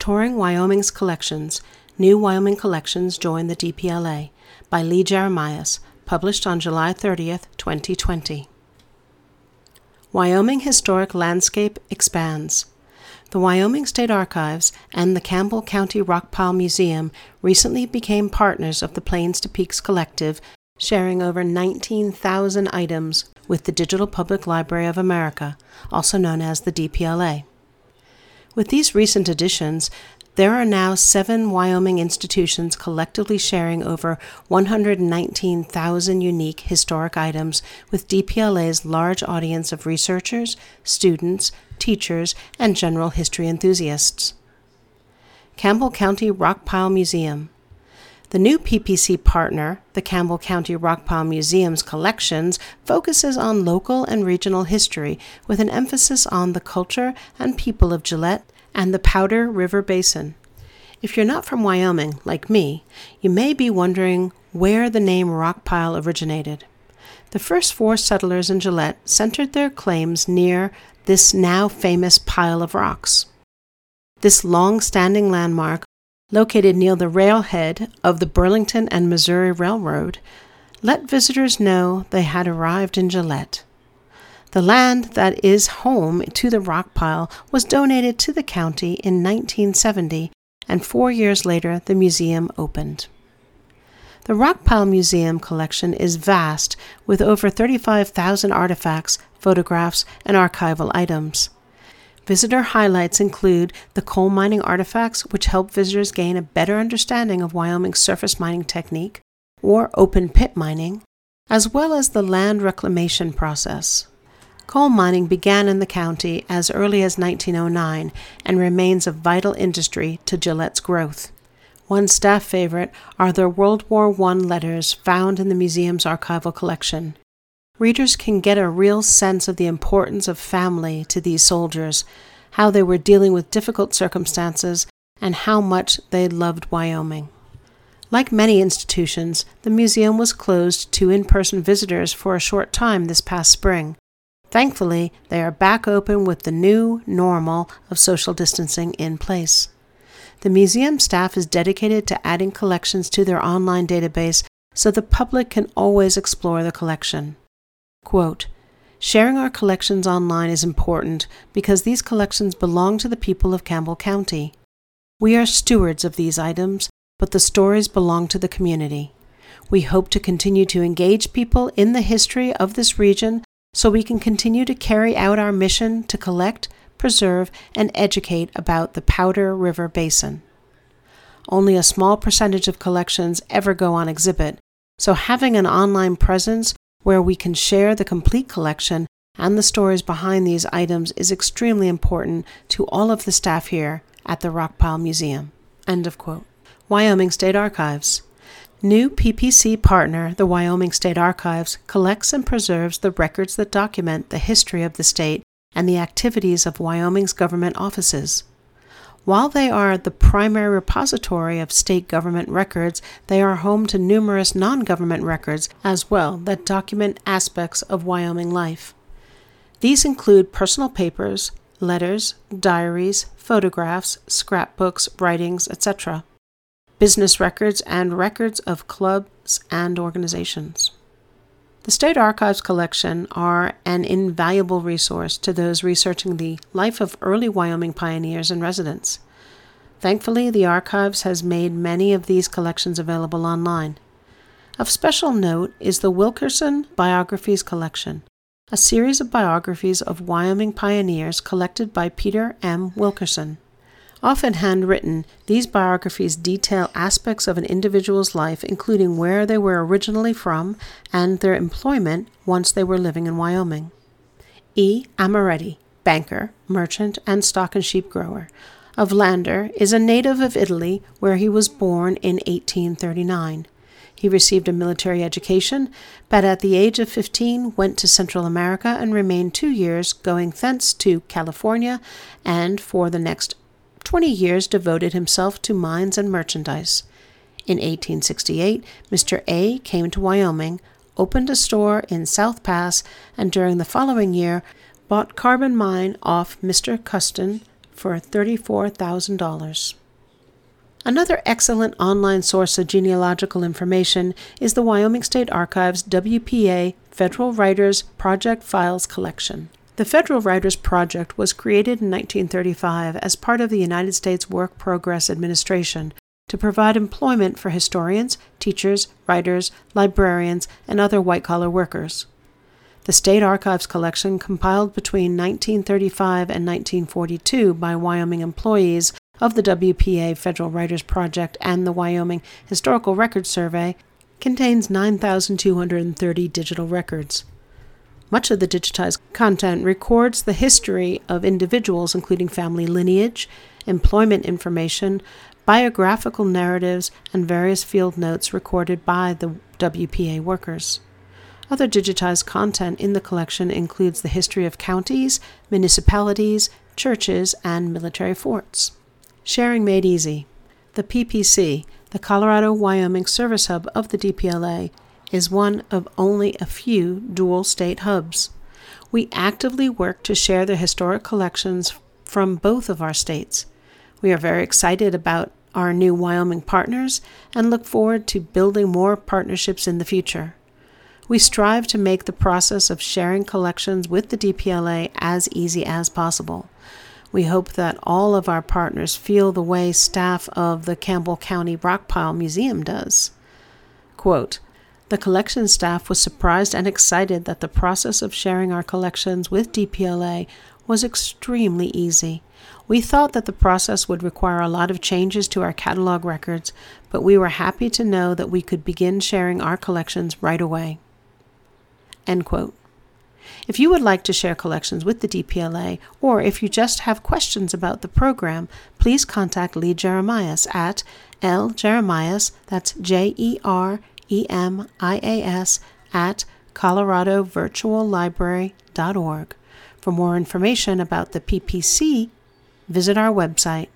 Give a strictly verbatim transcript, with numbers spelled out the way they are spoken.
Touring Wyoming's Collections, New Wyoming Collections Join the D P L A by Lee Jeremias, published on July thirtieth, twenty twenty. Wyoming Historic Landscape expands. The Wyoming State Archives and the Campbell County Rockpile Museum recently became partners of the Plains to Peaks Collective, sharing over nineteen thousand items with the Digital Public Library of America, also known as the D P L A. With these recent additions, there are now seven Wyoming institutions collectively sharing over one hundred nineteen thousand unique historic items with D P L A's large audience of researchers, students, teachers, and general history enthusiasts. Campbell County Rockpile Museum. The new P P C partner, the Campbell County Rockpile Museum's collections, focuses on local and regional history with an emphasis on the culture and people of Gillette and the Powder River Basin. If you're not from Wyoming, like me, you may be wondering where the name Rockpile originated. The first four settlers in Gillette centered their claims near this now famous pile of rocks. This long-standing landmark, located near the railhead of the Burlington and Missouri Railroad, let visitors know they had arrived in Gillette. The land that is home to the rockpile was donated to the county in nineteen seventy, and four years later the museum opened. The Rockpile Museum collection is vast, with over thirty-five thousand artifacts, photographs, and archival items. Visitor highlights include the coal mining artifacts, which help visitors gain a better understanding of Wyoming's surface mining technique, or open pit mining, as well as the land reclamation process. Coal mining began in the county as early as nineteen oh nine and remains a vital industry to Gillette's growth. One staff favorite are the World War One letters found in the museum's archival collection. Readers can get a real sense of the importance of family to these soldiers, how they were dealing with difficult circumstances, and how much they loved Wyoming. Like many institutions, the museum was closed to in-person visitors for a short time this past spring. Thankfully, they are back open with the new normal of social distancing in place. The museum staff is dedicated to adding collections to their online database so the public can always explore the collection. Quote, "Sharing our collections online is important because these collections belong to the people of Campbell County. We are stewards of these items, but the stories belong to the community. We hope to continue to engage people in the history of this region so we can continue to carry out our mission to collect, preserve, and educate about the Powder River Basin. Only a small percentage of collections ever go on exhibit, so having an online presence where we can share the complete collection and the stories behind these items is extremely important to all of the staff here at the Rockpile Museum." End of quote. Wyoming State Archives. New P P C partner, the Wyoming State Archives, collects and preserves the records that document the history of the state and the activities of Wyoming's government offices. While they are the primary repository of state government records, they are home to numerous non-government records as well that document aspects of Wyoming life. These include personal papers, letters, diaries, photographs, scrapbooks, writings, et cetera, business records, and records of clubs and organizations. The State Archives collection are an invaluable resource to those researching the life of early Wyoming pioneers and residents. Thankfully, the Archives has made many of these collections available online. Of special note is the Wilkerson Biographies collection, a series of biographies of Wyoming pioneers collected by Peter M. Wilkerson. Often handwritten, these biographies detail aspects of an individual's life, including where they were originally from and their employment once they were living in Wyoming. E. Amaretti, banker, merchant, and stock and sheep grower, of Lander, is a native of Italy, where he was born in eighteen thirty-nine. He received a military education, but at the age of fifteen went to Central America and remained two years, going thence to California, and for the next twenty years devoted himself to mines and merchandise. In eighteen sixty-eight, Mister A came to Wyoming, opened a store in South Pass, and during the following year bought carbon mine off Mister Custon for thirty-four thousand dollars. Another excellent online source of genealogical information is the Wyoming State Archives W P A Federal Writers Project Files Collection. The Federal Writers Project was created in nineteen thirty-five as part of the United States Work Progress Administration to provide employment for historians, teachers, writers, librarians, and other white-collar workers. The State Archives collection, compiled between nineteen thirty-five and nineteen forty-two by Wyoming employees of the W P A Federal Writers Project and the Wyoming Historical Records Survey, contains nine thousand two hundred thirty digital records. Much of the digitized content records the history of individuals, including family lineage, employment information, biographical narratives, and various field notes recorded by the W P A workers. Other digitized content in the collection includes the history of counties, municipalities, churches, and military forts. Sharing Made Easy. The P P C, the Colorado-Wyoming Service Hub of the D P L A, is one of only a few dual state hubs. We actively work to share the historic collections from both of our states. We are very excited about our new Wyoming partners and look forward to building more partnerships in the future. We strive to make the process of sharing collections with the D P L A as easy as possible. We hope that all of our partners feel the way staff of the Campbell County Rockpile Museum does. Quote, "The collection staff was surprised and excited that the process of sharing our collections with D P L A was extremely easy. We thought that the process would require a lot of changes to our catalog records, but we were happy to know that we could begin sharing our collections right away." End quote. If you would like to share collections with the D P L A, or if you just have questions about the program, please contact Lee Jeremias at L Jeremias, that's J E R E M I A S, at colorado virtual library dot org. For more information about the P P C, visit our website.